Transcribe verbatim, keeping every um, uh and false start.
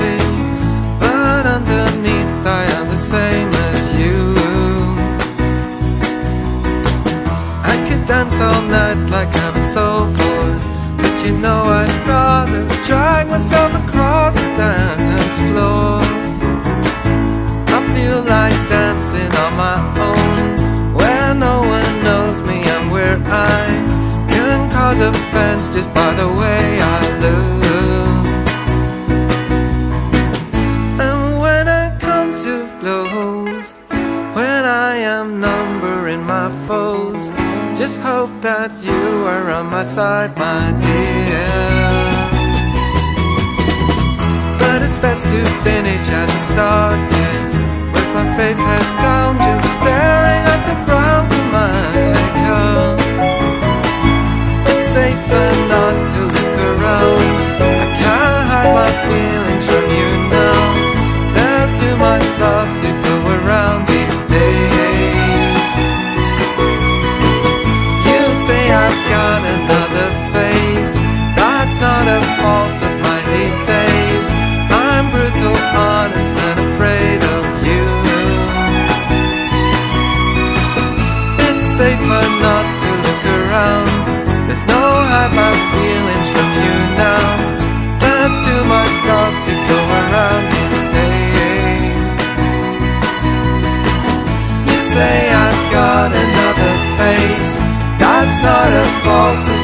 be, but underneath I am the same as you. I could dance all night like I'm a soul boy, but you know I'd rather drag myself across the dance floor. I feel like dancing on my own, where no one knows me and where I can cause offense just by the way I look. And when I come to blows, when I am numbering my foes, just hope that you are on my side, my dear. But it's best to finish as it started, with my face head down, just staring at the ground for my liquor. It's safer not to look around, I can't hide my feelings from you now. There's too much love to go around these days. You say I've got another face, that's not a fault of mine these days. I'm brutal, honest and afraid of you. It's safer not to look around, there's no hide my feelings from you now. There's too much love to go around these days. You say I've got another face, that's not a fault of